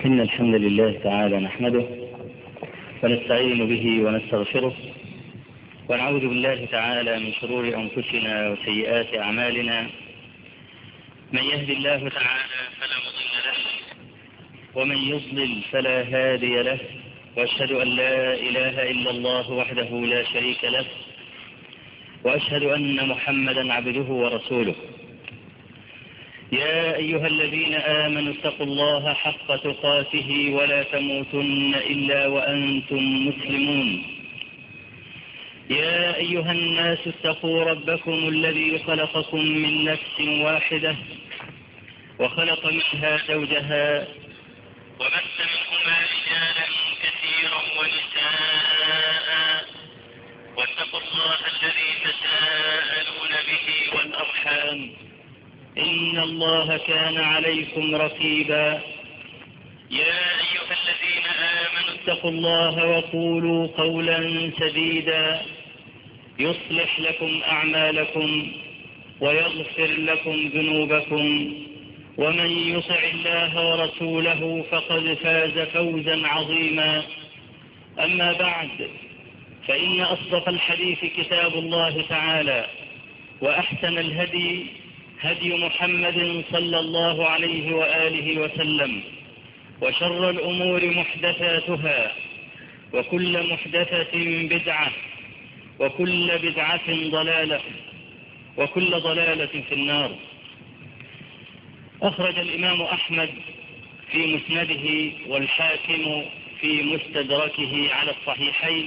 إن الحمد لله تعالى نحمده ونستعين به ونستغفره ونعوذ بالله تعالى من شرور أنفسنا وسيئات أعمالنا. من يهد الله تعالى فلا مضل له ومن يضلل فلا هادي له، وأشهد أن لا إله إلا الله وحده لا شريك له، وأشهد أن محمدا عبده ورسوله. يا أيها الذين آمنوا اتقوا الله حق تقاته ولا تموتن إلا وأنتم مسلمون. يا أيها الناس اتقوا ربكم الذي خلقكم من نفس واحدة وخلق منها زوجها وبث منهما رجالا كثيرا ونساء، واتقوا الله الذي تساءلون به والأرحام إن الله كان عليكم رقيبا. يا أيها الذين آمنوا اتقوا الله وقولوا قولا سديدا يصلح لكم أعمالكم ويغفر لكم ذنوبكم، ومن يطع الله ورسوله فقد فاز فوزا عظيما. أما بعد، فإن أصدق الحديث كتاب الله تعالى، وأحسن الهدي هدي محمد صلى الله عليه وآله وسلم، وشر الأمور محدثاتها، وكل محدثة بدعة، وكل بدعة ضلالة، وكل ضلالة في النار. أخرج الإمام أحمد في مسنده والحاكم في مستدركه على الصحيحين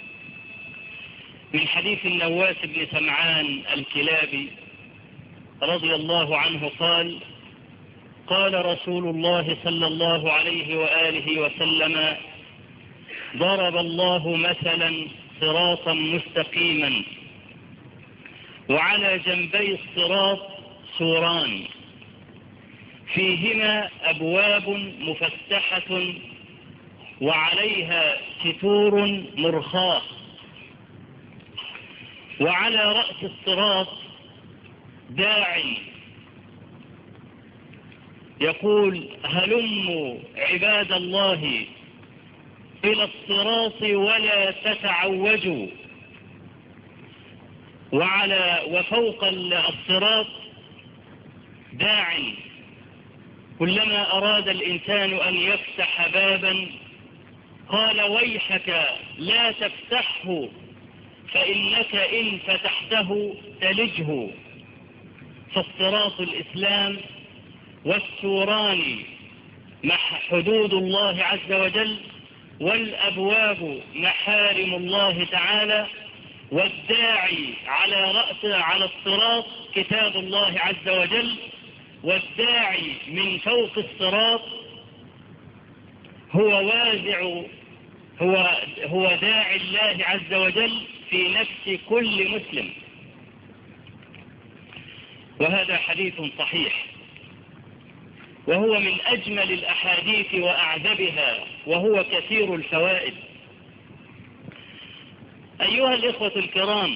من حديث النواس بن سمعان الكلابي رضي الله عنه قال: قال رسول الله صلى الله عليه وآله وسلم: ضرب الله مثلا صراطا مستقيما، وعلى جنبي الصراط سوران فيهما أبواب مفتحة وعليها ستور مرخاة، وعلى رأس الصراط داع يقول: هلموا عباد الله إلى الصراط ولا تتعوجوا. وفوق الصراط داع كلما أراد الإنسان أن يفتح بابا قال: ويحك لا تفتحه فإنك إن فتحته تلجه. فالصراط الإسلام، والسوران حدود الله عز وجل، والأبواب محارم الله تعالى، والداعي على الصراط كتاب الله عز وجل، والداعي من فوق الصراط هو داعي الله عز وجل في نفس كل مسلم. وهذا حديث صحيح، وهو من أجمل الأحاديث وأعذبها، وهو كثير الفوائد. أيها الإخوة الكرام،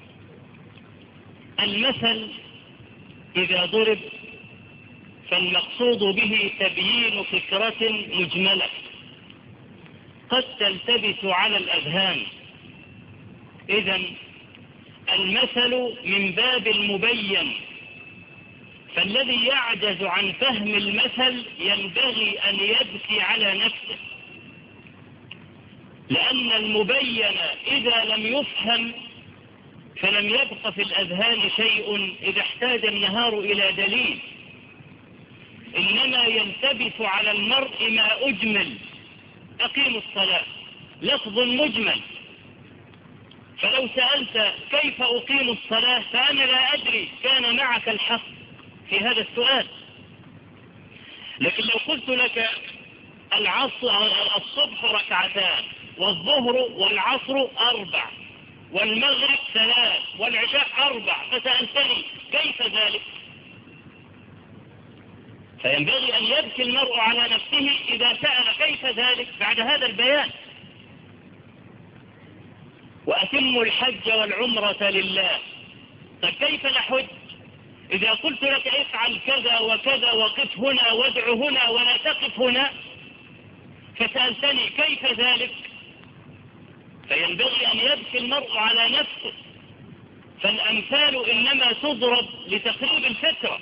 المثل إذا ضرب فالمقصود به تبيين فكرة مجملة قد تلتبس على الأذهان. إذن المثل من باب المبين، فالذي يعجز عن فهم المثل ينبغي أن يبكي على نفسه، لأن المبين إذا لم يفهم فلم يبق في الأذهان شيء إذا احتاج النهار إلى دليل. إنما يلتبس على المرء ما أجمل. أقيم الصلاة لفظ مجمل، فلو سألت كيف أقيم الصلاة فأنا لا أدري، كان معك الحق في هذا السؤال. لكن لو قلت لك الصبح ركعتان، والظهر والعصر 4، والمغرب 3، والعشاء 4، فسألتني كيف ذلك؟ فينبغي أن يبكي المرء على نفسه إذا سأل كيف ذلك بعد هذا البيان. وأتموا الحج والعمرة لله. فكيف نحج إذا قلت لك افعل كذا وكذا، وقف هنا وادع هنا ولا تقف هنا؟ فسألتني كيف ذلك؟ فينبغي أن يبكي المرء على نفسه، فالأمثال إنما تضرب لتقريب الفترة.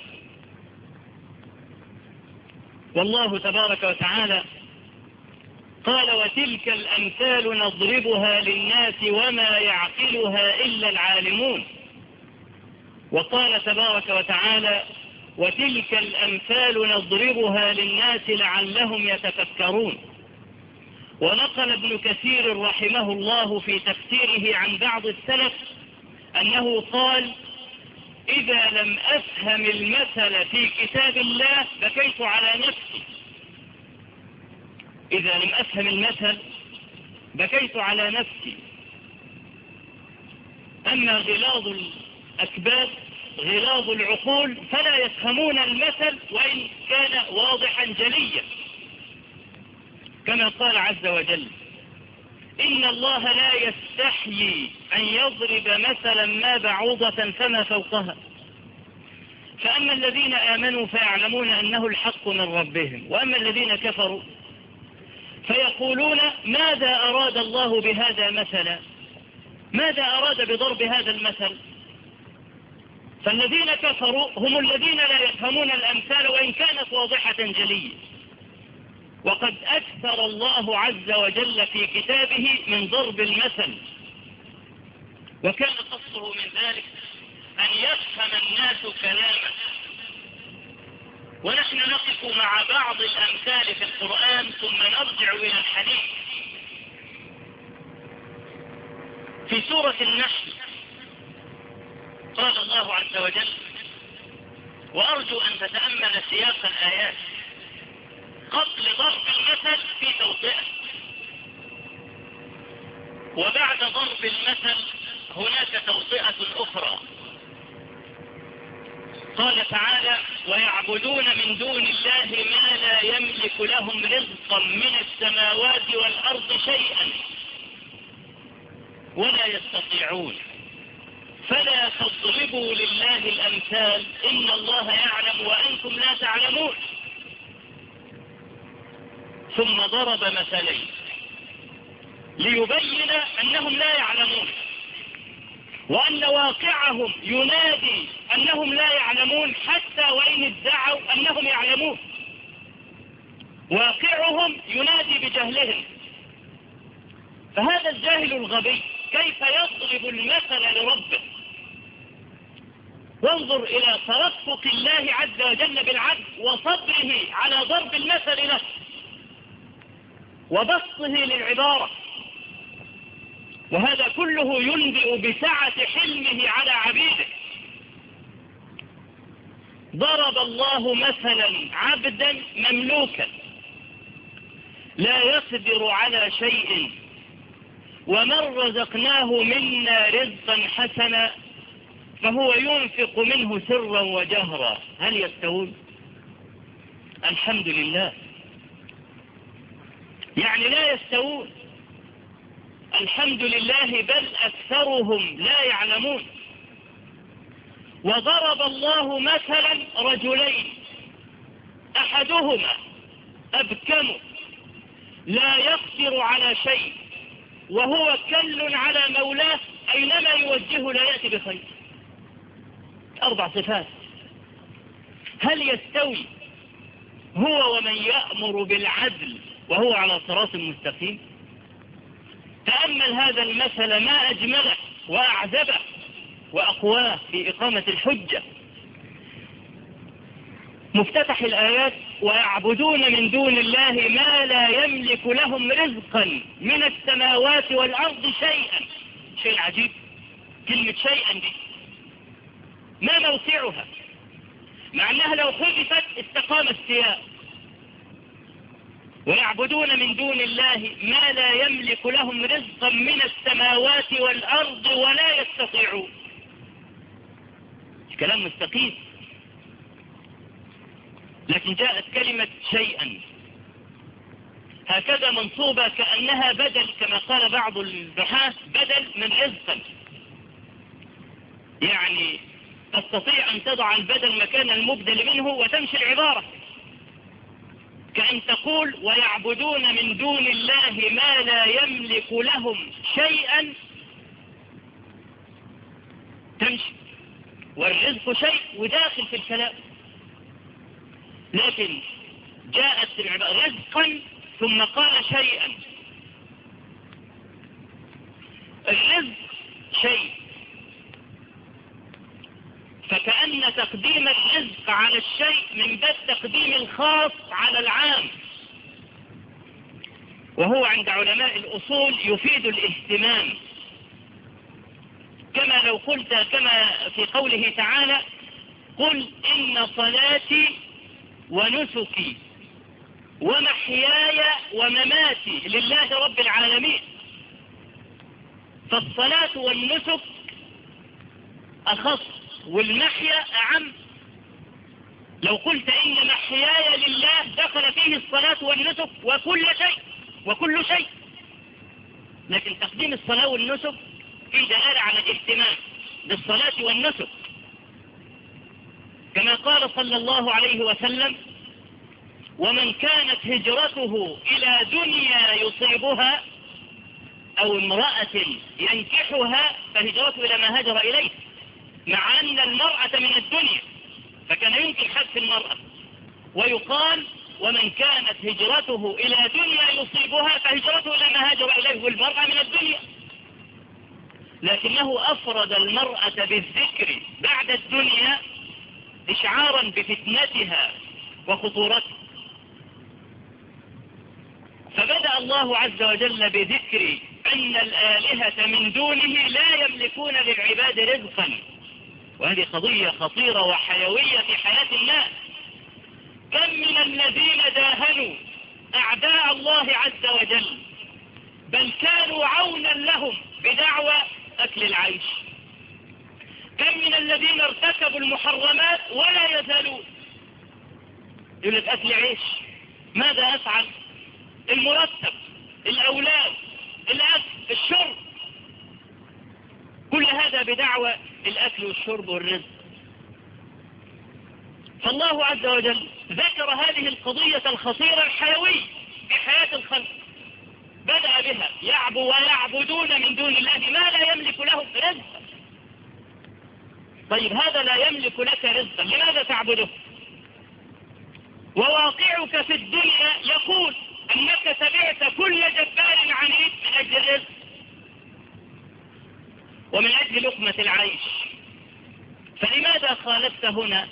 والله تبارك وتعالى قال: وتلك الأمثال نضربها للناس وما يعقلها إلا العالمون. وقال تبارك وتعالى: وتلك الأمثال نضربها للناس لعلهم يتفكرون. ونقل ابن كثير رحمه الله في تفسيره عن بعض السلف أنه قال: إذا لم أفهم المثل في كتاب الله بكيت على نفسي. إذا لم أفهم المثل بكيت على نفسي. أما غلاظ الأكباد غلاظ العقول فلا يفهمون المثل وإن كان واضحا جليا، كما قال عز وجل: إن الله لا يستحيي أن يضرب مثلا ما بعوضة فما فوقها. فأما الذين آمنوا فيعلمون أنه الحق من ربهم، وأما الذين كفروا فيقولون ماذا أراد الله بهذا مثلا؟ ماذا أراد بضرب هذا المثل؟ فالذين كفروا هم الذين لا يفهمون الأمثال وإن كانت واضحة جلية. وقد أكثر الله عز وجل في كتابه من ضرب المثل، وكان قصده من ذلك أن يفهم الناس كلامه. ونحن نقف مع بعض الأمثال في القرآن ثم نرجع إلى الحديث. في سورة النحل قال الله عز وجل: وأرجو أن تتأمل سياق الآيات قبل ضرب المثل في توطئة، وبعد ضرب المثل هناك توطئة أخرى. قال تعالى: ويعبدون من دون الله ما لا يملك لهم رزقا من السماوات والأرض شيئا ولا يستطيعون فلا تضربوا لله الأمثال إن الله يعلم وأنتم لا تعلمون. ثم ضرب مثلين ليبين أنهم لا يعلمون، وأن واقعهم ينادي أنهم لا يعلمون حتى وإن ادعوا أنهم يعلمون. واقعهم ينادي بجهلهم. فهذا الجاهل الغبي كيف يضرب المثل لربه؟ وانظر إلى ترفق الله عز وجل بالعبد وصبره على ضرب المثل له وبسطه للعبارة. وهذا كله ينبئ بسعة حلمه على عبيده. ضرب الله مثلا عبدا مملوكا لا يقدر على شيء ومن رزقناه منا رزقا حسنا فهو ينفق منه سرا وجهرا هل يستوون؟ الحمد لله، يعني لا يستوون. الحمد لله، بل أكثرهم لا يعلمون. وضرب الله مثلا رجلين أحدهما أبكم لا يقدر على شيء وهو كل على مولاه أينما يوجهه لا يأتي بخير. 4 صفات. هل يستوي هو ومن يأمر بالعدل وهو على صراط مستقيم؟ تأمل هذا المثل ما أجمله وأعذبه وأقواه في إقامة الحجة. مفتتح الآيات: ويعبدون من دون الله ما لا يملك لهم رزقا من السماوات والأرض شيئا. شيء عجيب، كلمة شيئا دي ما موسعها، مع أنها لو حذفت استقام السياق. ويعبدون من دون الله ما لا يملك لهم رزقا من السماوات والأرض ولا يستطيعون. كلام مستقيم، لكن جاءت كلمة شيئا هكذا منصوبة كأنها بدل، كما قال بعض النحاة بدل من رزقا، يعني تستطيع أن تضع البدل مكان المبدل منه وتمشي العبارة. كأن تقول ويعبدون من دون الله ما لا يملك لهم شيئا تمشي، والرزق شيء وداخل في الكلام، لكن جاءت رزقا ثم قال شيئا. الرزق شيء، فكأن تقديم الرزق على الشيء من باب تقديم الخاص على العام، وهو عند علماء الأصول يفيد الاهتمام، كما لو قلت كما في قوله تعالى قل إن صلاتي ونسكي ومحياي ومماتي لله رب العالمين. فالصلاة والنسك أخص والمحيا أعم. لو قلت إن محياي لله دخل فيه الصلاة والنسك وكل شيء، لكن تقديم الصلاة والنسك في دلالة على الاهتمام بالصلاة والنسك، كما قال صلى الله عليه وسلم ومن كانت هجرته إلى دنيا يصيبها أو امرأة ينكحها فهجرته إلى ما هاجر إليه، مع أن المرأة من الدنيا فكان يمكن حذف المرأة، ويقال ومن كانت هجرته إلى دنيا يصيبها فهجرته إلى ما هاجر إليه، والمرأة من الدنيا، لكنه أفرد المرأة بالذكر بعد الدنيا إشعارا بفتنتها وخطورتها. فبدأ الله عز وجل بذكر أن الآلهة من دونه لا يملكون للعباد رزقا، وهذه قضية خطيرة وحيوية في حياة الناس. كم من الذين داهنوا أعداء الله عز وجل بل كانوا عونا لهم بدعوى أكل العيش. كم من الذين ارتكبوا المحرمات ولا يزالون يقول لك أكل عيش، ماذا أفعل؟ المرتب، الأولاد، الأكل، الشرب، كل هذا بدعوى الأكل والشرب والرزق. فالله عز وجل ذكر هذه القضية الخطيرة الحيوية في حياة الخلق، بدأ بها ويعبدون من دون الله ما لا يملك لهم رزقا. طيب هذا لا يملك لك رزقا، لماذا تعبده؟ وواقعك في الدنيا يقول أنك تبعت كل جبار عنيد من أجل الرزق ومن أجل لقمة العيش، فلماذا خالفت هنا؟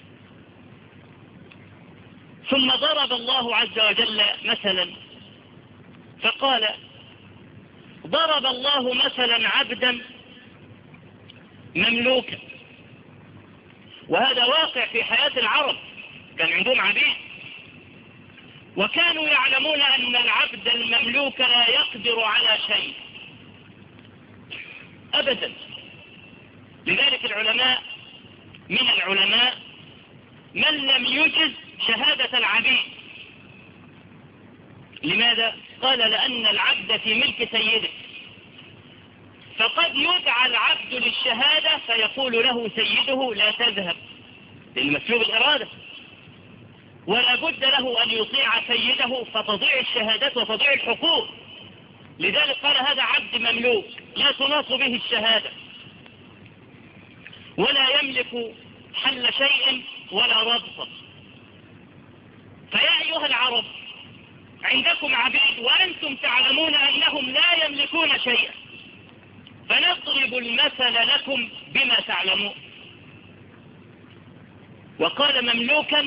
ثم ضرب الله عز وجل مثلا فقال ضرب الله مثلا عبدا مملوكا، وهذا واقع في حياة العرب، كان عندهم عبيد وكانوا يعلمون أن العبد المملوك لا يقدر على شيء أبدا. لذلك من العلماء من لم يجز شهادة العبيد. لماذا؟ قال لأن العبد في ملك سيده، فقد يدعى العبد للشهادة فيقول له سيده لا تذهب للمسلوب الإرادة، ولا بد له أن يطيع سيده فتضيع الشهادات وتضيع الحقوق. لذلك قال هذا عبد مملوك لا تناص به الشهادة ولا يملك حل شيء ولا ربط. فيا أيها العرب عندكم عبيد وأنتم تعلمون أنهم لا يملكون شيئا، فنضرب المثل لكم بما تعلمون. وقال مملوكا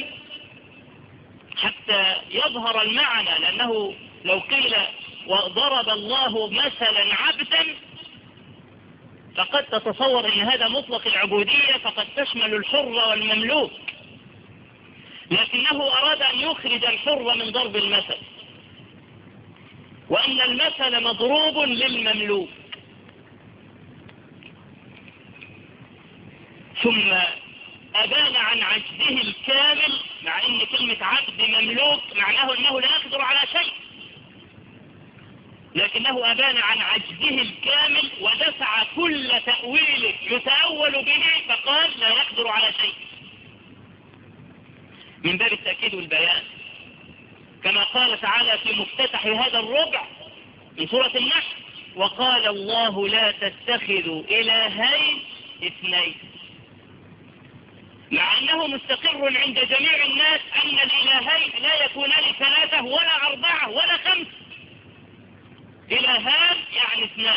حتى يظهر المعنى، لأنه لو قيل وضرب الله مثلا عبدا فقد تتصور أن هذا مطلق العبودية فقد تشمل الحر والمملوك، لكنه أراد أن يخرج الحر من ضرب المثل، وأن المثل مضروب للمملوك. ثم أبان عن عجزه الكامل، مع أن كلمة عبد مملوك معناه أنه لا يقدر على شيء، لكنه أبان عن عجزه الكامل ودفع كل تأويل يتأول به فقال لا يقدر على شيء، من باب التأكيد والبيان. كما قال تعالى في مفتتح هذا الربع من سورة النحل: وقال الله لا تتخذوا إلهين اثنين. مع أنه مستقر عند جميع الناس أن الإلهين لا يكونان 3 ولا 4 ولا 5. إلهان يعني 2.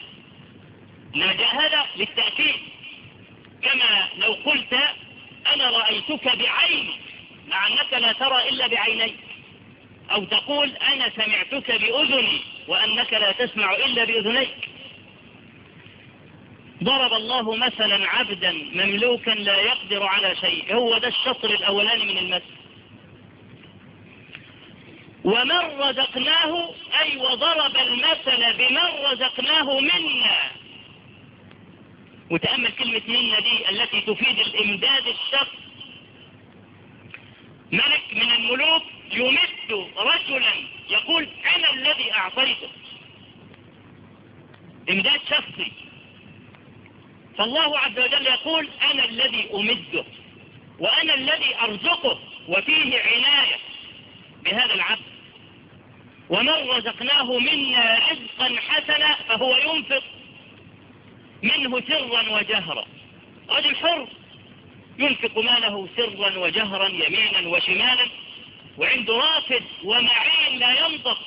نجا هذا للتأكيد، كما لو قلت أنا رأيتك بعيني، مع أنك لا ترى إلا بعينيك، أو تقول أنا سمعتك بأذني وأنك لا تسمع إلا بأذنيك. ضرب الله مثلا عبدا مملوكا لا يقدر على شيء، هو ده الشطر الأولاني من المثل. ومن رزقناه، أي وضرب المثل بمن رزقناه منا. وتأمل كلمة منا دي التي تفيد الإمداد الشخص. ملك من الملوك يمد رجلا يقول أنا الذي أعطيته، إمداد شخصي. فالله عز وجل يقول أنا الذي أمده وأنا الذي أرزقه، وفيه عناية بهذا العبد. ومن رزقناه منا رزقا حسنا فهو ينفق منه سرا وجهرا. رجل حر ينفق ماله سرا وجهرا، يمينا وشمالا، وعنده رافد ومعين لا ينطق،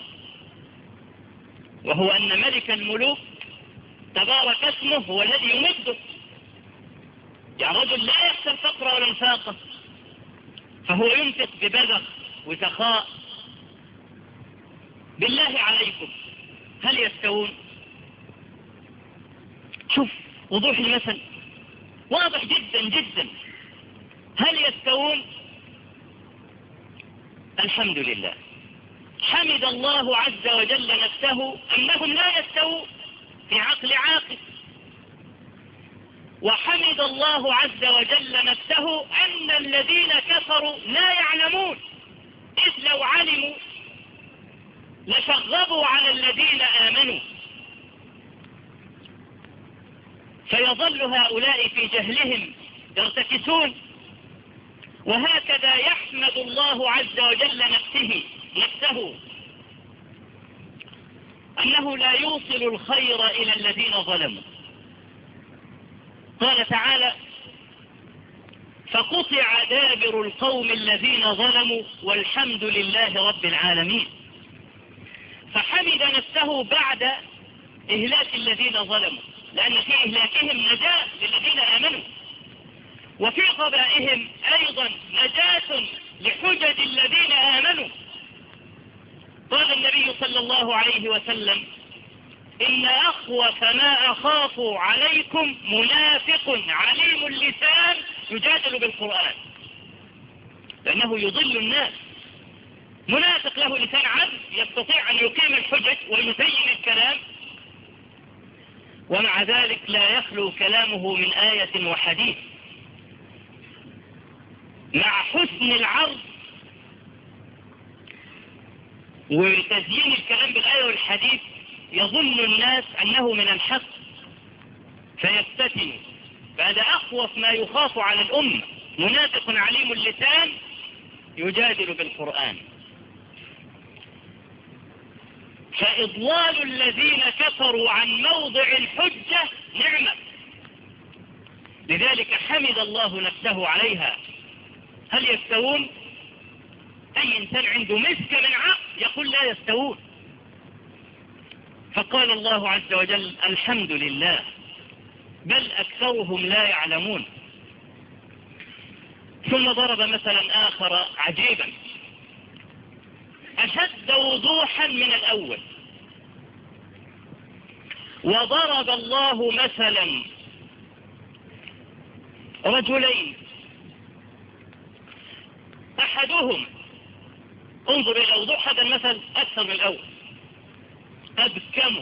وهو أن ملك الملوك تبارك اسمه هو الذي يمده. يعني رجل لا يخشى الفقر ولا الفاقة، فهو ينفق ببذخ وسخاء. بالله عليكم هل يستوون؟ شوف وضوح المثل واضح جدا جدا. هل يستوون؟ الحمد لله. حمد الله عز وجل نفسه أنهم لا يستوون في عقل عاقل، وحمد الله عز وجل نفسه أن الذين كفروا لا يعلمون، إذ لو علموا لشغبوا على الذين آمنوا، فيظل هؤلاء في جهلهم يرتكسون. وهكذا يحمد الله عز وجل نفسه أنه لا يوصل الخير إلى الذين ظلموا. قال تعالى: فقطع دابر القوم الذين ظلموا والحمد لله رب العالمين. فحمد نفسه بعد إهلاك الذين ظلموا، لأن في إهلاكهم نجاة للذين آمنوا، وفي قبائهم أيضا نجاة لحجج الذين آمنوا. قال النبي صلى الله عليه وسلم: إن أخوف ما أخاف عليكم منافق عليم اللسان يجادل بالقرآن، لأنه يضل الناس. منافق له لسان عذب يستطيع أن يقيم الحجج ويزين الكلام، ومع ذلك لا يخلو كلامه من آية وحديث. مع حسن العرض وتزيين الكلام بالآية والحديث يظن الناس أنه من الحق فيفتتن. فهذا أخوف ما يخاف على الأمة، منافق عليم اللسان يجادل بالقرآن. فإضلال الذين كفروا عن موضع الحجة نعمة، لذلك حمد الله نفسه عليها. هل يستوون؟ أي إنسان عنده مسك من عقل يقول لا يستوون. فقال الله عز وجل: الحمد لله، بل أكثرهم لا يعلمون. ثم ضرب مثلا آخر عجيبا أشد وضوحا من الأول. وضرب الله مثلا رجلين، أحدهم، انظر إلى وضوح هذا المثل أكثر من الأول، أبكم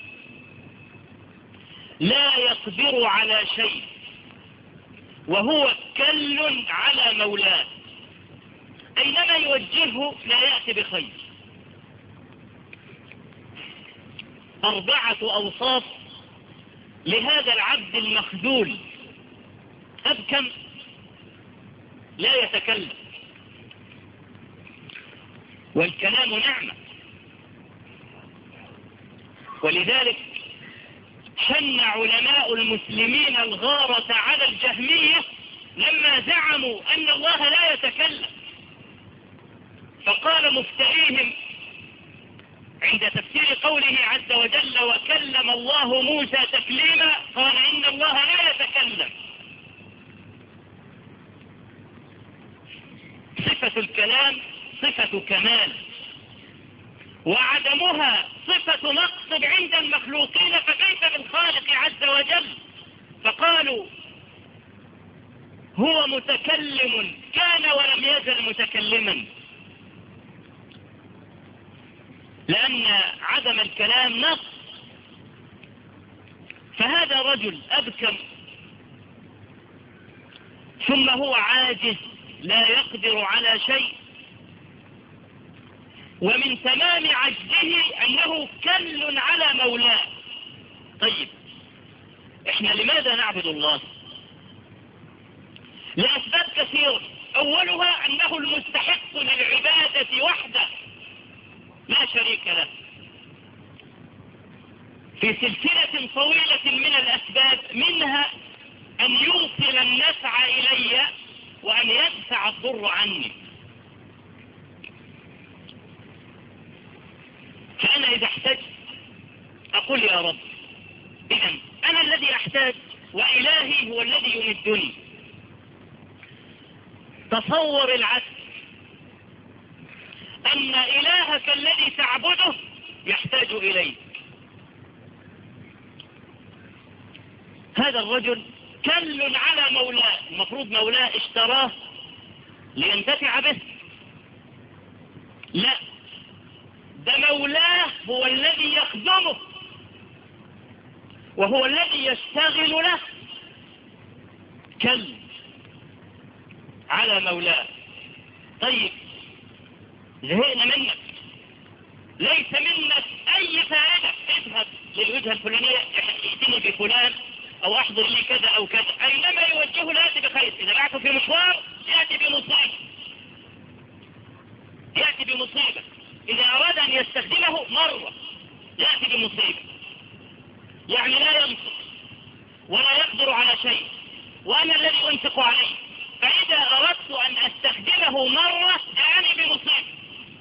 لا يقدر على شيء وهو كل على مولاه، أينما يوجهه لا يأتي بخير. 4 أوصاف لهذا العبد المخذول. أبكم لا يتكلم، والكلام نعمة. ولذلك شن علماء المسلمين الغارة على الجهمية لما زعموا أن الله لا يتكلم، فقال مفتريهم عند تفسير قوله عز وجل وكلم الله موسى تكليما قال إن الله لا يتكلم. صفة الكلام صفة كمال، وعدمها صفة نقص عند المخلوقين، فكيف بالخالق عز وجل؟ فقالوا هو متكلم كان ولم يزل متكلما، لأن عدم الكلام نقص. فهذا رجل أبكم ثم هو عاجز لا يقدر على شيء، ومن تمام عجزه أنه كل على مولاه. طيب إحنا لماذا نعبد الله؟ لأسباب كثيرة، أولها أنه المستحق للعبادة وحده لا شريك له، في سلسلة طويلة من الأسباب، منها أن يوصل النفع إلي وأن يدفع الضر عني. فأنا إذا احتجت أقول يا رب، إذن أنا الذي أحتاج وإلهي هو الذي يمدني. تصور العكس، أن إلهك الذي تعبده يحتاج إليك. هذا الرجل كل على مولاه، المفروض مولاه اشتراه لينتفع به، لا، ده مولاه هو الذي يخدمه وهو الذي يشتغل له. كل على مولاه. طيب زهقنا منك، ليس منك أي فائدة، اذهب للوجهة الفلانية ائتني بفلان أو أحضر لي كذا أو كذا. أينما يوجهه لا يأتي بخير، إذا بعته في مشوار يأتي بمصيبة، يأتي بمصيبة. إذا أراد أن يستخدمه مرة يأتي بمصيبة، يعني لا ينفق ولا يقدر على شيء، وأنا الذي أنفق عليه، فإذا أردت أن أستخدمه مرة جاءني بمصيبة.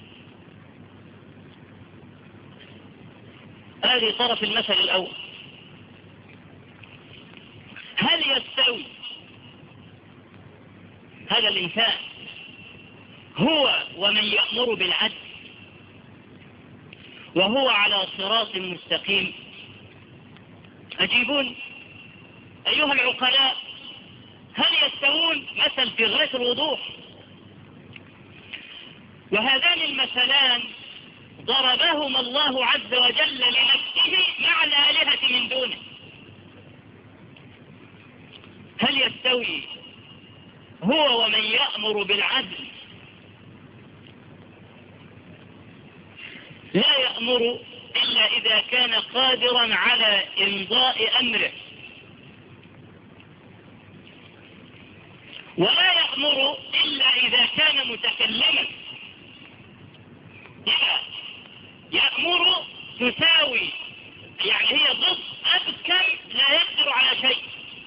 هذه طرف المثل الأول. هل يستوي هذا الإنسان هو ومن يأمر بالعدل وهو على صراط مستقيم؟ أجيبون أيها العقلاء، هل يستوون؟ مثل في غاية الوضوح. وهذان المثلان ضربهما الله عز وجل لنفسه مع الآلهة من دونه. هل يستوي هو ومن يأمر بالعدل لا يأمر إلا إذا كان قادرا على إمضاء أمره، ولا يأمر إلا إذا كان متكلما. إذا يأمر تساوي، يعني هي ضد أبكم لا يقدر على شيء.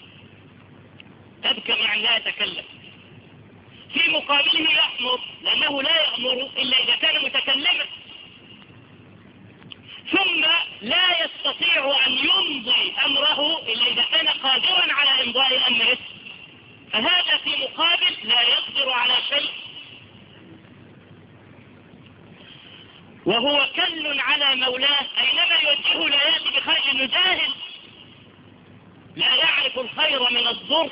أبكم يعني لا يتكلم. في مقابله يأمر، لأنه لا يأمر إلا إذا كان متكلما، ثم لا يستطيع أن يمضي أمره إلا إذا كان قادرا على إمضاء أمره، فهذا في مقابل لا يقدر على شيء. وهو كل على مولاه، أينما يوجهه لا يأتي بخير، لأنه جاهل لا يعرف الخير من الضر.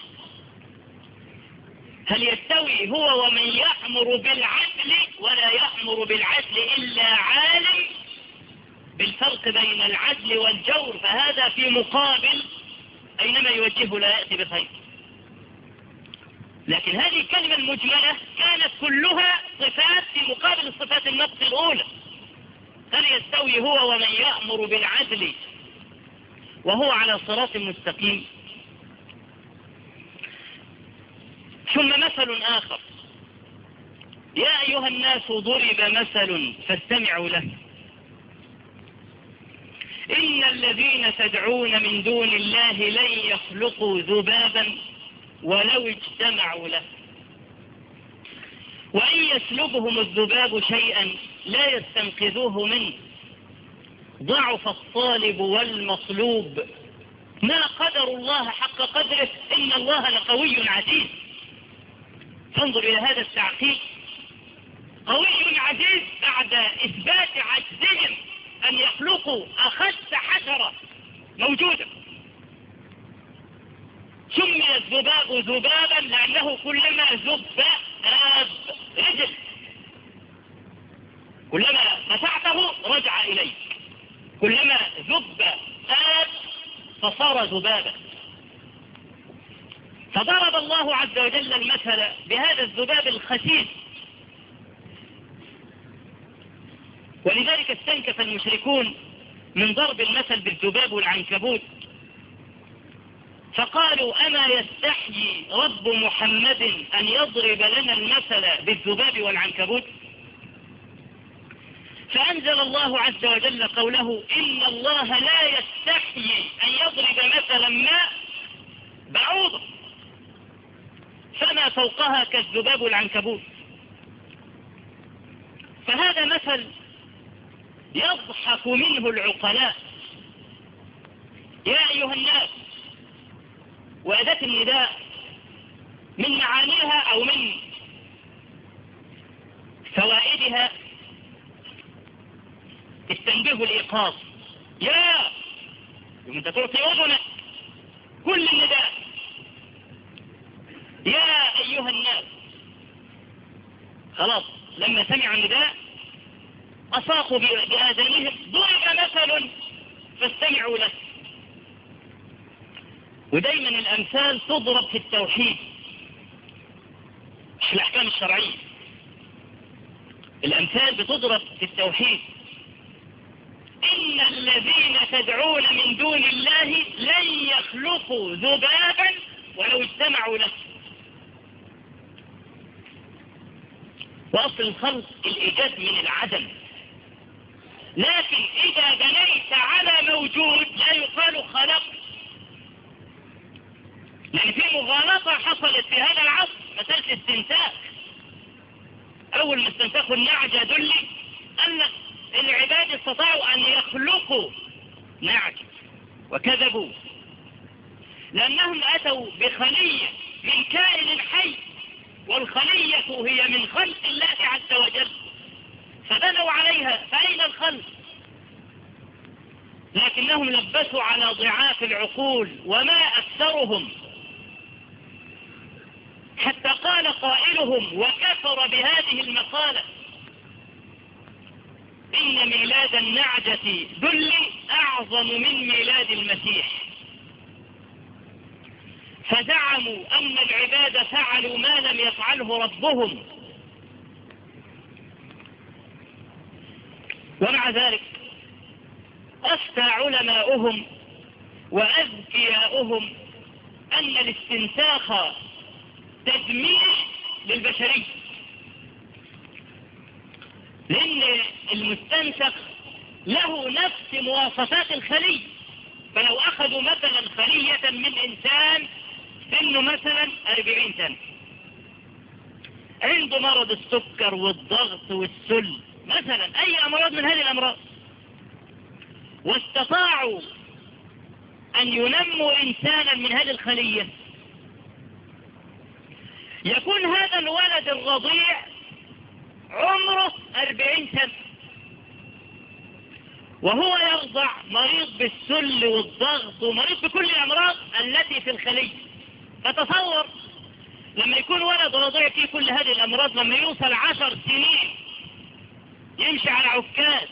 هل يستوي هو ومن يأمر بالعدل؟ ولا يأمر بالعدل إلا عالم بالفرق بين العدل والجور، فهذا في مقابل أينما يوجهه لا يأتي بخير. لكن هذه الكلمة المجملة كانت كلها صفات في مقابل الصفات النقص الأولى. هل يستوي هو ومن يأمر بالعدل وهو على صراط مستقيم؟ ثم مثل آخر، يا أيها الناس ضرب مثل فاستمعوا له إن الذين تدعون من دون الله لن يخلقوا ذبابا ولو اجتمعوا له وإن يسلبهم الذباب شيئا لا يستنقذوه منه ضعف الطالب والمطلوب ما قدر الله حق قدره إن الله لقوي عزيز. فانظر إلى هذا التعقيد، قوي عزيز بعد إثبات عجزهم أن يخلقوا أخس حشرة موجودة. سمي الذباب ذبابا لأنه كلما ذب رجل، كلما مسعته رجع إليك، كلما ذب فصار ذبابا. فضرب الله عز وجل المثل بهذا الذباب الخسيس، ولذلك استنكف المشركون من ضرب المثل بالذباب والعنكبوت، فقالوا أما يستحيي رب محمد أن يضرب لنا المثل بالذباب والعنكبوت؟ فأنزل الله عز وجل قوله إن الله لا يستحيي أن يضرب مثلا ما بعوضة فما فوقها كالذباب والعنكبوت. فهذا مثل يضحك منه العقلاء. يا أيها الناس، وأداة النداء من معانيها أو من فوائدها استنبه الإيقاظ. يا يوم أنت تعطي أذنك كل النداء يا أيها الناس. خلاص لما سمعوا النداء أصاقوا بآذانهم ضرب مثل فاستمعوا له. ودايما الأمثال تضرب في التوحيد في الأحكام الشرعية. الأمثال بتضرب في التوحيد. إن الذين تدعون من دون الله لن يخلقوا ذبابا ولو اجتمعوا له. وأصل الخلق الإيجاد من العدم، لكن إذا بنيت على موجود لا يقال خلق، لأن في مغالطة حصلت في هذا العصر مسألة استنساخ. أول ما استنساخوا النعجة دلي قال لك العباد استطاعوا أن يخلقوا نعجة وكذبوا، لأنهم أتوا بخلية من كائن حي، والخلية هي من خلق الله عز وجل، فبنوا عليها. فأين الخلق؟ لكنهم لبسوا على ضعاف العقول وما أكثرهم، حتى قال قائلهم وكفر بهذه المقالة إن ميلاد النعجة دل أعظم من ميلاد المسيح. فزعموا أن العباد فعلوا ما لم يفعله ربهم، ومع ذلك أفتى علماؤهم وأذكياؤهم أن الاستنساخ تدمير للبشرية، لأن المستنسخ له نفس مواصفات الخلية. فلو أخذوا مثلا خلية من إنسان سنه مثلا 40 سنة عنده مرض السكر والضغط والسل مثلا، أي أمراض من هذه الأمراض، واستطاعوا أن ينموا إنسانا من هذه الخلية، يكون هذا الولد الرضيع عمره 40 سنة وهو يرضع مريض بالسل والضغط ومريض بكل الأمراض التي في الخلية. فتصور لما يكون ولد رضيع فيه كل هذه الأمراض، لما يوصل 10 سنين يمشي على عكاز.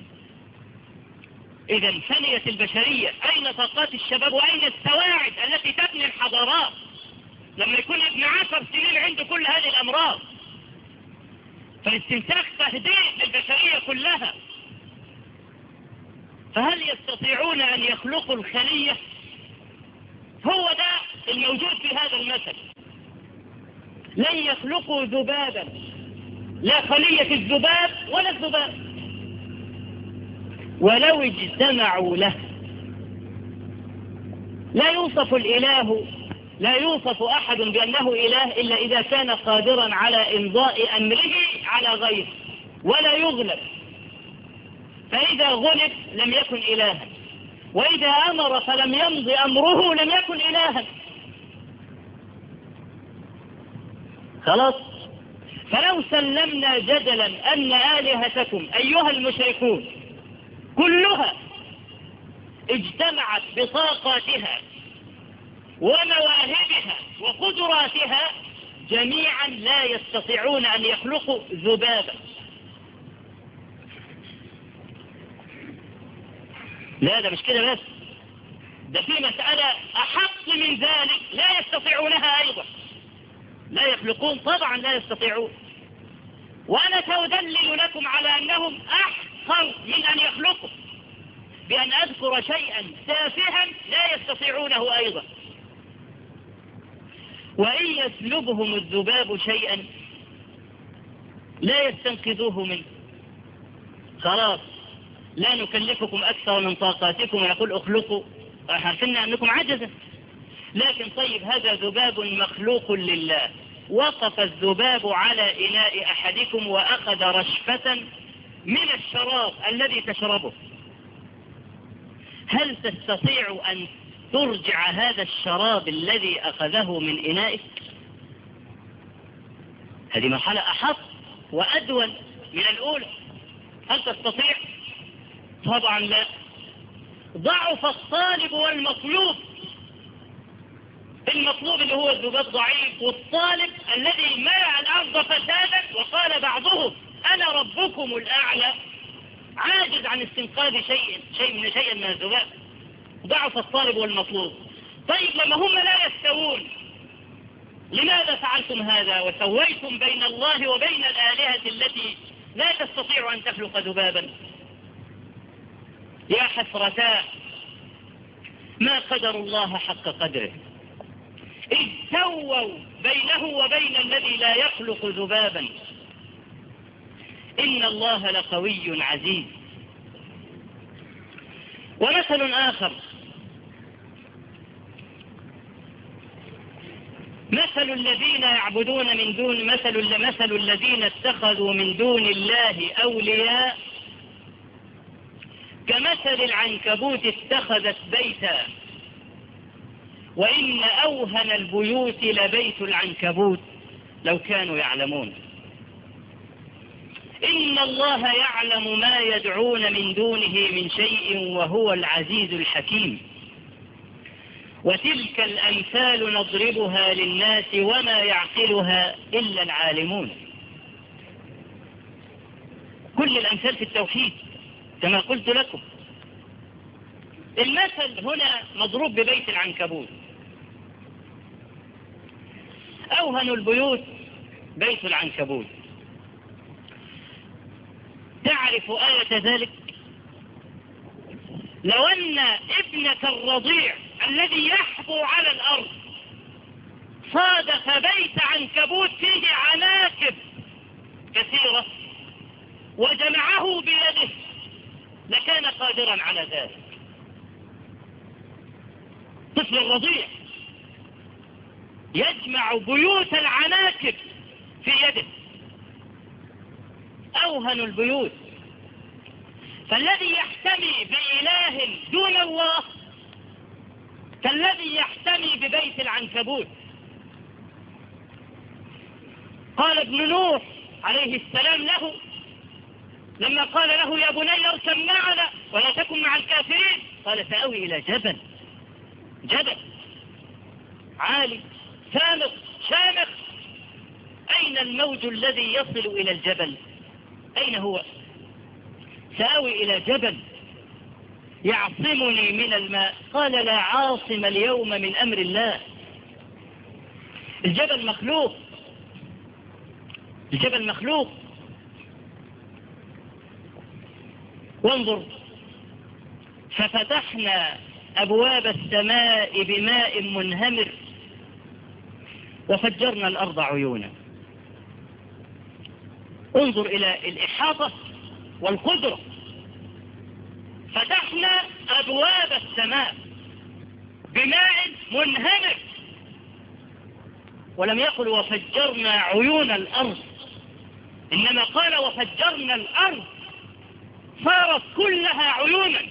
إذا فنيت البشرية. أين طاقات الشباب وأين السواعد التي تبني الحضارات لما يكون ابن 10 سنين عنده كل هذه الأمراض؟ فالاستنساخ تهديد للبشرية كلها. فهل يستطيعون أن يخلقوا الخلية؟ هو ده الموجود في هذا المثل. لن يخلقوا ذبابا لا خلية الذباب ولا الذباب. ولو اجتمعوا له لا يوصف أحد بأنه إله إلا إذا كان قادرا على إمضاء أمره على غيره ولا يغلب، فإذا غلب لم يكن إلها، وإذا أمر فلم يمض أمره لم يكن إلها. خلاص. فلو سلمنا جدلا أن آلهتكم أيها المشركون كلها اجتمعت بطاقاتها ومواهبها وقدراتها جميعا لا يستطيعون أن يخلقوا ذبابا. لا، ده مش كده بس، ده في مسألة أحق من ذلك لا يستطيعونها أيضا. لا يخلقون، طبعا لا يستطيعون. وأنا سأدلل لكم على أنهم أحقر من أن يخلقوا بأن أذكر شيئا تافها لا يستطيعونه أيضا. وإن يسلبهم الذباب شيئا لا يستنقذوه منه. خلاص، لا نكلفكم أكثر من طاقاتكم ويقول اخلقوا، عارفين أنكم عجزة. لكن طيب، هذا ذباب مخلوق لله، وقف الذباب على إناء أحدكم وأخذ رشفة من الشراب الذي تشربه، هل تستطيع أن ترجع هذا الشراب الذي أخذه من إنائك؟ هذه مرحلة أحط وأدول من الأولى. هل تستطيع؟ طبعا لا. ضعف الطالب والمطلوب. المطلوب اللي هو الذباب ضعيف، والطالب الذي ملأ الأرض فسادا، وقال بعضهم أنا ربكم الأعلى، عاجز عن استنقاذ شيء من الذباب. ضعف الطالب والمطلوب. طيب، لما هم لا يستوون، لماذا فعلتم هذا وسويتم بين الله وبين الآلهة التي لا تستطيع أن تخلق ذبابا؟ يا حسرتا، ما قدر الله حق قدره، إذ سووا بينه وبين الذي لا يخلق ذبابا. إن الله لقوي عزيز. ومثل آخر، مثل الذين يعبدون من دون مثل الذين اتخذوا من دون الله أولياء كمثل العنكبوت اتخذت بيتا، وإن أوهن البيوت لبيت العنكبوت لو كانوا يعلمون. إن الله يعلم ما يدعون من دونه من شيء وهو العزيز الحكيم. وتلك الأمثال نضربها للناس وما يعقلها إلا العالمون. كل الأمثال في التوحيد كما قلت لكم. المثل هنا مضروب ببيت العنكبوت. أوهن البيوت بيت العنكبوت. تعرف آية ذلك؟ لو أن ابنك الرضيع الذي يحبو على الأرض صادف بيت عنكبوت فيه عناكب كثيرة وجمعه بيده لكان قادرا على ذلك. طفل الرضيع يجمع بيوت العناكب في يده. أوهن البيوت. فالذي يحتمي بإله دون الله كالذي يحتمي ببيت العنكبوت. قال ابن نوح عليه السلام له لما قال له يا بني اركب معنا ولا تكن مع الكافرين، قال سأوي إلى جبل عالي سامق شامخ. أين الموج الذي يصل إلى الجبل؟ أين هو؟ سأوي إلى جبل يعصمني من الماء. قال لا عاصم اليوم من أمر الله. الجبل مخلوق. الجبل مخلوق. وانظر، ففتحنا أبواب السماء بماء منهمر وفجرنا الأرض عيونا. انظر إلى الإحاطة والقدرة. فتحنا أبواب السماء بماء منهمر، ولم يقل وفجرنا عيون الأرض، إنما قال وفجرنا الأرض، صارت كلها عيونا.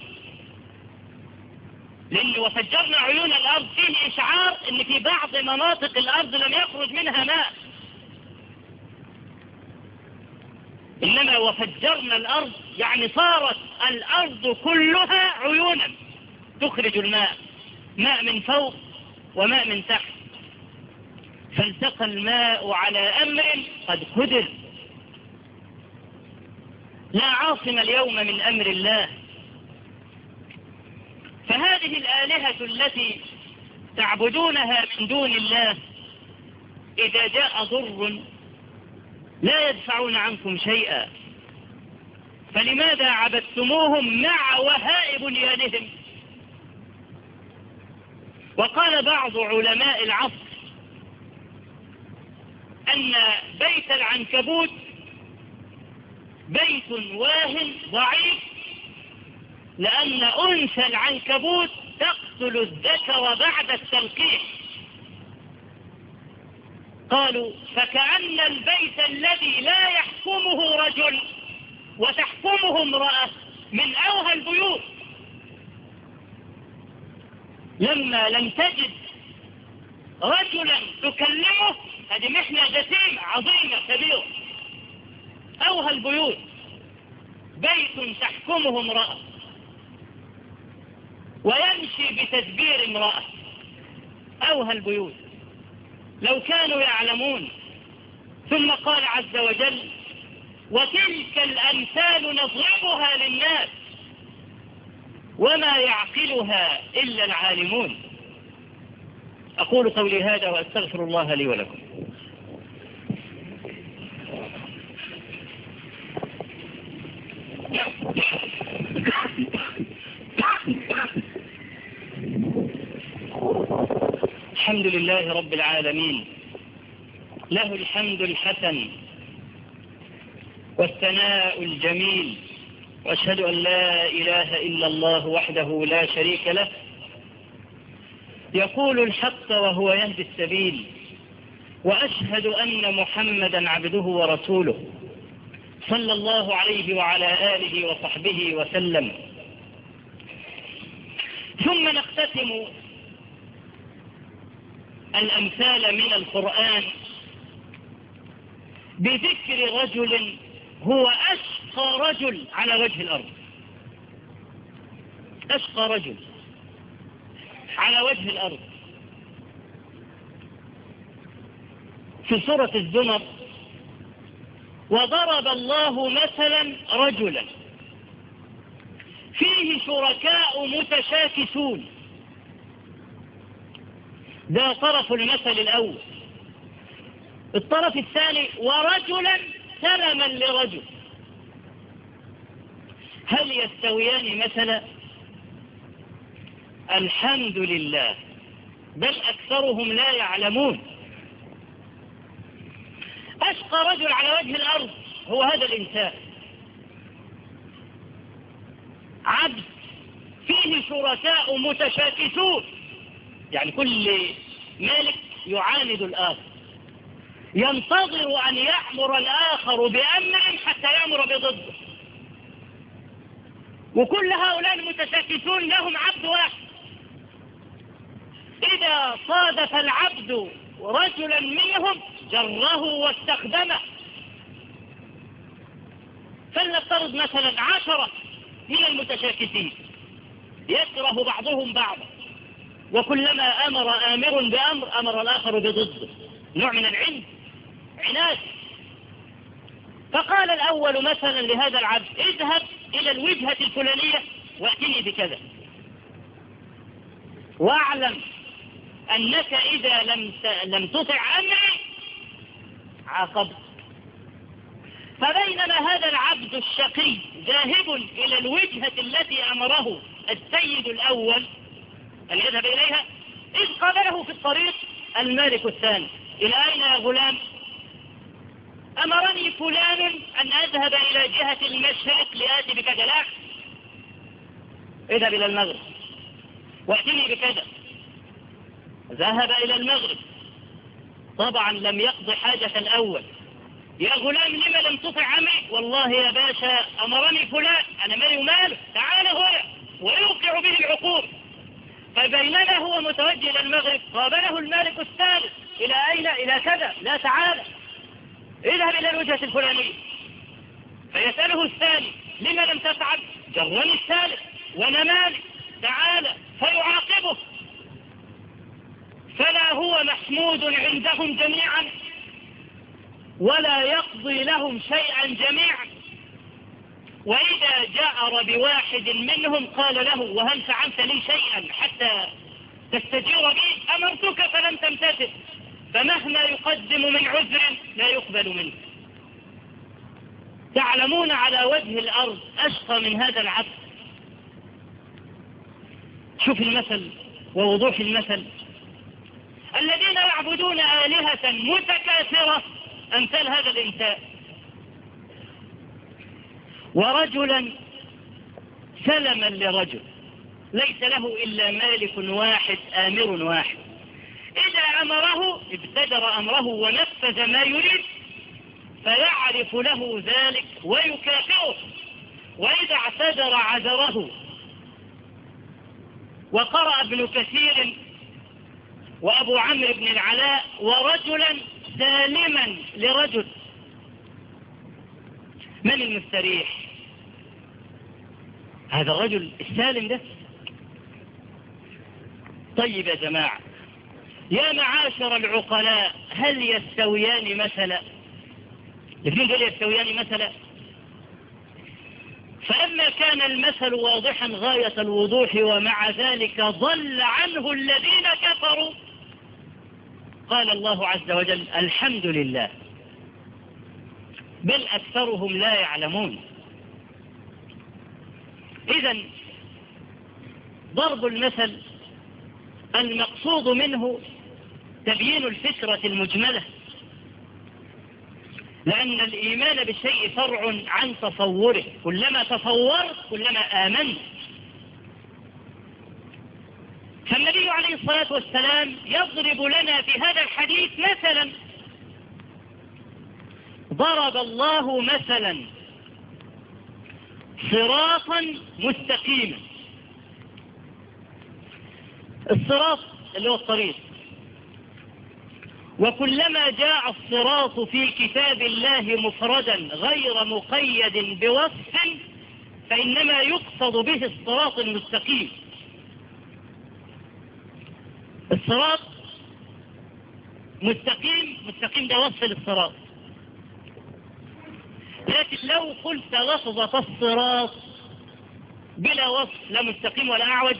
لأن وفجرنا عيون الأرض فيه إشعار أن في بعض مناطق الأرض لم يخرج منها ماء، إنما وفجرنا الأرض يعني صارت الأرض كلها عيونا تخرج الماء، ماء من فوق وماء من تحت. فالتقى الماء على أمر قد قدر. لا عاصم اليوم من أمر الله. فهذه الآلهة التي تعبدونها من دون الله إذا جاء ضر لا يدفعون عنكم شيئا، فلماذا عبدتموهم مع وهاء بنيانهم؟ وقال بعض علماء العصر أن بيت العنكبوت بيت واهن ضعيف، لأن أنثى العنكبوت تقتل الذكر بعد التلقيح. قالوا فكأن البيت الذي لا يحكمه رجل وتحكمه امرأة من أوهى البيوت. لما لم تجد رجلا تكلمه، هذه محنة جسيمة عظيمة كبيرة، أوهى البيوت بيت تحكمه امرأة ويمشي بتدبير امرأة، أوهى البيوت. لو كانوا يعلمون. ثم قال عز وجل وتلك الأمثال نضربها للناس وما يعقلها إلا العالمون. أقول قولي هذا وأستغفر الله لي ولكم. الحمد لله رب العالمين، له الحمد الحسن والثناء الجميل، وأشهد أن لا إله إلا الله وحده لا شريك له، يقول الحق وهو يهدي السبيل، وأشهد أن محمدا عبده ورسوله صلى الله عليه وعلى آله وصحبه وسلم. ثم نختتم الأمثال من القرآن بذكر رجل هو أشقى رجل على وجه الأرض، أشقى رجل على وجه الأرض. في سورة الزمر وضرب الله مثلا رجلا فيه شركاء متشاكسون. ده طرف المثل الأول. الطرف الثاني ورجلا سلما لرجل. هل يستويان مثلا؟ الحمد لله، بل أكثرهم لا يعلمون. أشقى رجل على وجه الأرض هو هذا الإنسان، عبد فيه شركاء متشاكسون، يعني كل مالك يعاند الآخر، ينتظر أن يأمر الآخر بأمر حتى يأمر بضده. وكل هؤلاء المتشاكسون لهم عبد واحد. إذا صادف العبد رجلا منهم جره واستخدمه. فلنفترض مثلا 10 من المتشاكسين يكره بعضهم بعضا، وكلما أمر آمر بأمر أمر الآخر بضده، نوع من العند، عناد. فقال الأول مثلا لهذا العبد اذهب إلى الوجهة الفلانية وأتني بكذا، واعلم أنك إذا لم تطع أمري عاقبت. فبينما هذا العبد الشقي ذاهب إلى الوجهة التي أمره السيد الأول أن يذهب إليها، إذ قابله في الطريق المالك الثاني. إلى أين يا غلام؟ أمرني فلان أن أذهب إلى جهة المشرق لآتي بكذا، لا، اذهب إلى المغرب وأتني بكذا. ذهب إلى المغرب، طبعا لم يقضي حاجة الأول. يا غلام لما لم تطع عمي؟ والله يا باشا أمرني فلان، أنا مالي وماله، تعال هنا، ويوقع به العقود. فبينما هو متوجه إلى المغرب قابله المالك الثالث، إلى أين؟ إلى كذا، لا تعال اذهب إلى الوجهة الفلانية. فيسأله الثاني لما لم تفعل؟ جرني الثالث وانا مالي، تعال، فيعاقبه. فلا هو محمود عندهم جميعا ولا يقضي لهم شيئا جميعا. وإذا جأر بواحد منهم قال له وهل فعلت لي شيئا حتى تستجير بي؟ أمرتك فلم تمتثل، فمهما يقدم من عذر لا يقبل منه. تعلمون على وجه الأرض أشقى من هذا العبد. شوف المثل ووضوح المثل، الذين يعبدون آلهة متكاثرة أمثال هذا الإنسان، ورجلا سلما لرجل ليس له إلا مالك واحد آمر واحد، إذا أمره ابتدر أمره ونفذ ما يريد، فيعرف له ذلك ويكافئه، وإذا اعتذر عذره. وقرأ ابن كثير وأبو عمرو بن العلاء ورجلا سالما لرجل. من المستريح؟ هذا الرجل السالم ده. طيب يا جماعة، يا معاشر العقلاء، هل يستويان مثلا؟ الاثنين دول يستويان مثلا؟ فلما كان المثل واضحا غاية الوضوح ومع ذلك ضل عنه الذين كفروا، قال الله عز وجل الحمد لله بل أكثرهم لا يعلمون. إذن ضرب المثل المقصود منه تبيين الفكرة المجملة، لأن الإيمان بالشيء فرع عن تصوره، كلما تصورت كلما آمنت. فالنبي عليه الصلاة والسلام يضرب لنا في هذا الحديث مثلا. ضرب الله مثلا صراطا مستقيما. الصراط اللي هو الطريق، وكلما جاء الصراط في كتاب الله مفردا غير مقيد بوصف فإنما يقصد به الصراط المستقيم. الصراط مستقيم ده وصف للصراط. لكن لو قلت لفظة الصراط بلا وصف لا مستقيم ولا أعوج،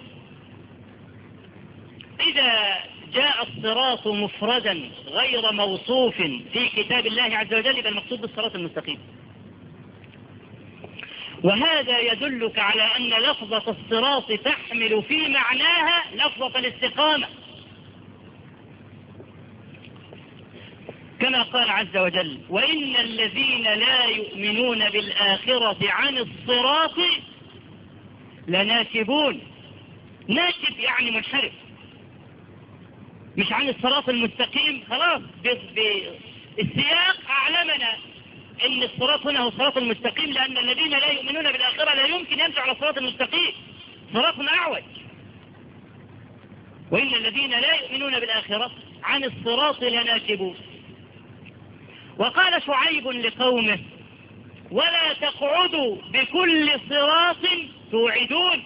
إذا جاء الصراط مفردا غير موصوف في كتاب الله عز وجل يبقى المقصود بالصراط المستقيم. وهذا يدلك على أن لفظة الصراط تحمل في معناها لفظة الاستقامة، كما قال عز وجل وإن الذين لا يؤمنون بالآخرة عن الصراط لناكبون. ناكب يعني منحرف، مش عن الصراط المستقيم. خلاص بالسياق أعلمنا أن الصراط هنا هو الصراط المستقيم، لأن الذين لا يؤمنون بالآخرة لا يمكن يمشي على الصراط المستقيم، صراط أعوج. وإن الذين لا يؤمنون بالآخرة عن الصراط لناكبون. وقال شعيب لقومه ولا تقعدوا بكل صراط توعدون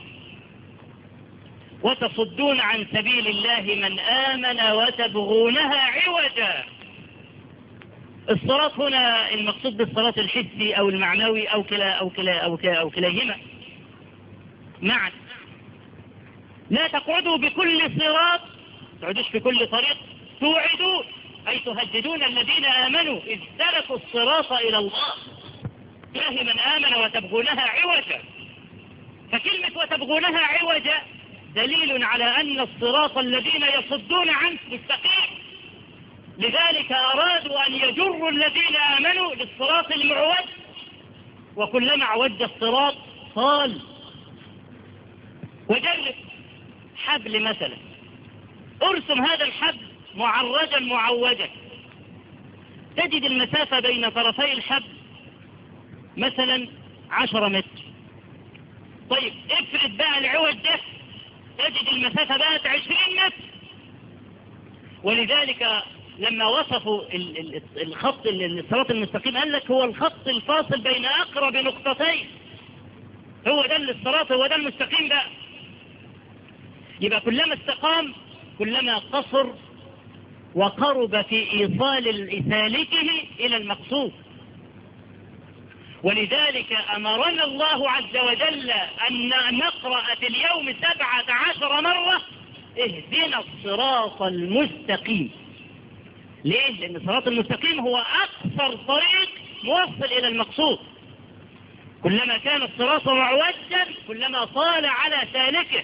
وتصدون عن سبيل الله من آمن وتبغونها عوجا. الصراط هنا المقصود بالصراط الحسي أو المعنوي أو كليهما معا. لا تقعدوا بكل صراط، تعدوش في كل طريق، توعدون أي تهددون الذين آمنوا إذ سلكوا الصراط إلى الله من آمن وتبغونها عوجا. فكلمة وتبغونها عوجا دليل على أن الصراط الذين يصدون عنه مستقيم، لذلك أرادوا أن يجروا الذين آمنوا للصراط المعوج، وكلما عوج الصراط طال. وجرب حبل مثلا، ارسم هذا الحبل معرجا معوجا، تجد المسافة بين طرفي الحبل مثلا 10 متر. طيب افرد بقى العوج ده، تجد المسافة بقت 20 متر. ولذلك لما وصفوا الخط الصراط المستقيم قال لك هو الخط الفاصل بين أقرب نقطتين، هو ده الصراط، هو ده المستقيم بقى. يبقى كلما استقام كلما قصر وقرب في إيصال سالكه إلى المقصود. ولذلك أمرنا الله عز وجل أن نقرأ في اليوم 17 مرة اهدنا الصراط المستقيم. ليه؟ لأن الصراط المستقيم هو أقصر طريق موصل إلى المقصود. كلما كان الصراط معوجا كلما طال على سالكه.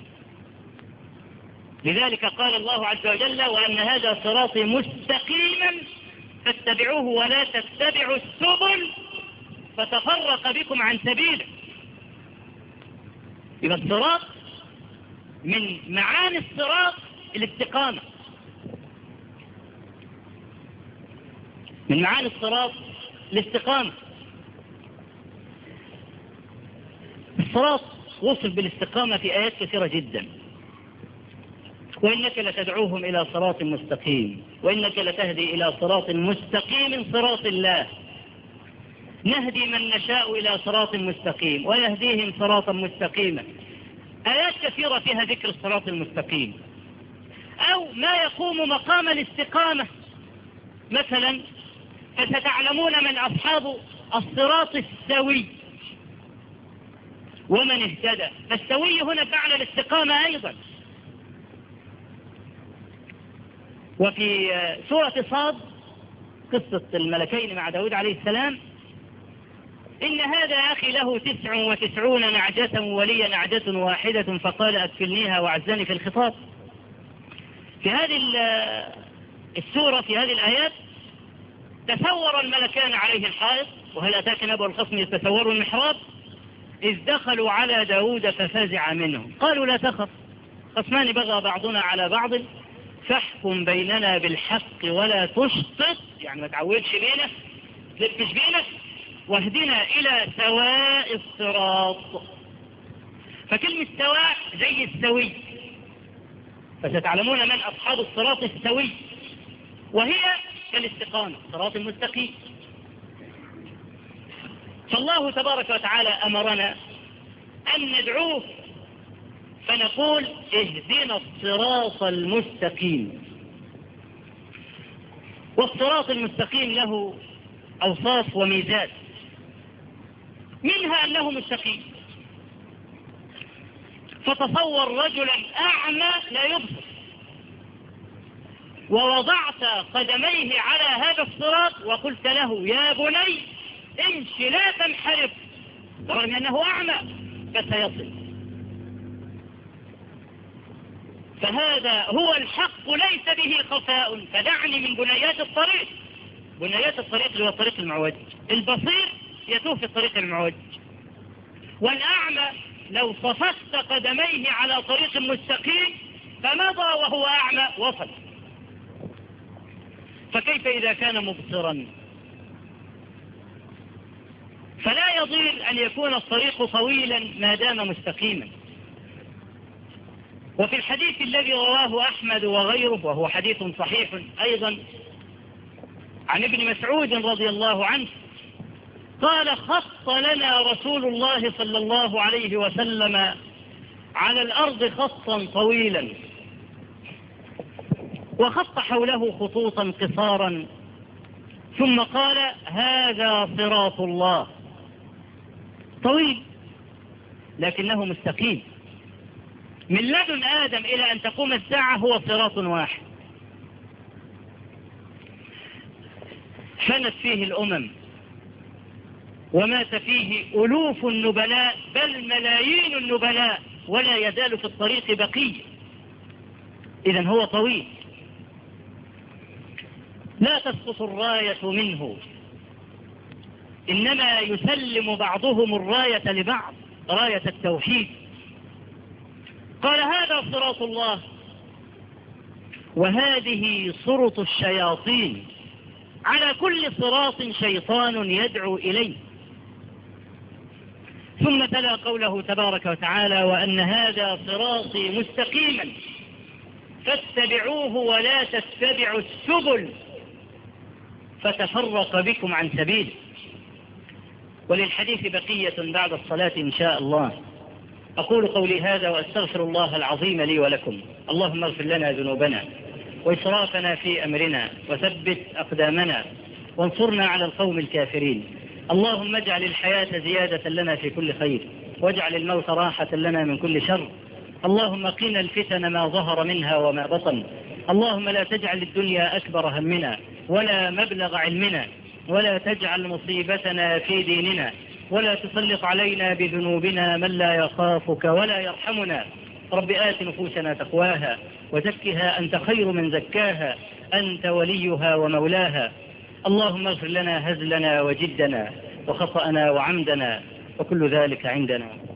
لذلك قال الله عز وجل وأن هذا صراطي مستقيما فاتبعوه ولا تتبعوا السبل فتفرق بكم عن سبيله. يبقى الصراط من معاني الصراط الاستقامة، من معاني الصراط الاستقامة. الصراط وصف بالاستقامة في آيات كثيرة جدا. وإنك لتدعوهم إلى صراط مستقيم، وإنك لتهدي إلى صراط مستقيم صراط الله، نهدي من نشاء إلى صراط مستقيم ويهديهم صراطا مستقيما. آيات كثيرة فيها ذكر الصراط المستقيم أو ما يقوم مقام الاستقامة. مثلا فستعلمون من أصحاب الصراط السوي ومن اهتدى. فالسوي هنا بمعنى الاستقامة أيضا. وفي سورة صاد قصة الملكين مع داود عليه السلام، إن هذا أخي له 99 نعجة ولي نعجة واحدة فقال أكفلنيها وعزني في الخطاب. في هذه السورة في هذه الآيات تسور الملكان عليه الحائط، وهل أتاك نبأ الخصم يتسوروا المحراب إذ دخلوا على داود ففزع منهم قالوا لا تخف خصمان بغى بعضنا على بعض فاحكم بيننا بالحق ولا تشطط، يعني ما تعودش بينا تلبش بينا، واهدنا إلى سواء الصراط. فكلمة سواء زي السوي، فستعلمون من أصحاب الصراط السوي، وهي كالاستقامة صراط المستقيم. فالله تبارك وتعالى أمرنا أن ندعوه فنقول اهدنا الصراط المستقيم. والصراط المستقيم له أوصاف وميزات، منها أنه مستقيم. فتصور رجلا أعمى لا يبصر ووضعت قدميه على هذا الصراط وقلت له يا بني امشي لا تنحرف، رغم أنه أعمى فسيصل. فهذا هو الحق ليس به خفاء. فدعني من بنيات الطريق. بنيات الطريق اللي هو الطريق المعوج. البصير يتوه في الطريق المعوج، والأعمى لو صفت قدميه على طريق مستقيم فمضى وهو أعمى وصل. فكيف إذا كان مبصرا؟ فلا يضير أن يكون الطريق طويلا ما دام مستقيما. وفي الحديث الذي رواه أحمد وغيره وهو حديث صحيح أيضا عن ابن مسعود رضي الله عنه قال خط لنا رسول الله صلى الله عليه وسلم على الأرض خطا طويلا وخط حوله خطوطا قصارا ثم قال هذا صراط الله، طويل لكنه مستقيم، من لدن آدم إلى أن تقوم الساعة هو صراط واحد. فنت فيه الأمم ومات فيه ألوف النبلاء بل ملايين النبلاء ولا يزال في الطريق بقية. إذن هو طويل. لا تسقط الراية منه، إنما يسلم بعضهم الراية لبعض، راية التوحيد. قال هذا صراط الله وهذه صرط الشياطين، على كل صراط شيطان يدعو إليه. ثم تلا قوله تبارك وتعالى وأن هذا صراطي مستقيما فاتبعوه ولا تتبعوا السبل فتفرق بكم عن سبيله. وللحديث بقية بعد الصلاة إن شاء الله. أقول قولي هذا وأستغفر الله العظيم لي ولكم. اللهم اغفر لنا ذنوبنا وإسرافنا في أمرنا وثبت أقدامنا وانصرنا على القوم الكافرين. اللهم اجعل الحياة زيادة لنا في كل خير واجعل الموت راحة لنا من كل شر. اللهم قنا الفتن ما ظهر منها وما بطن. اللهم لا تجعل الدنيا أكبر همنا ولا مبلغ علمنا ولا تجعل مصيبتنا في ديننا ولا تسلط علينا بذنوبنا من لا يخافك ولا يرحمنا. رب آت نفوسنا تقواها وزكها أنت خير من زكاها أنت وليها ومولاها. اللهم اغفر لنا هزلنا وجدنا وخطأنا وعمدنا وكل ذلك عندنا.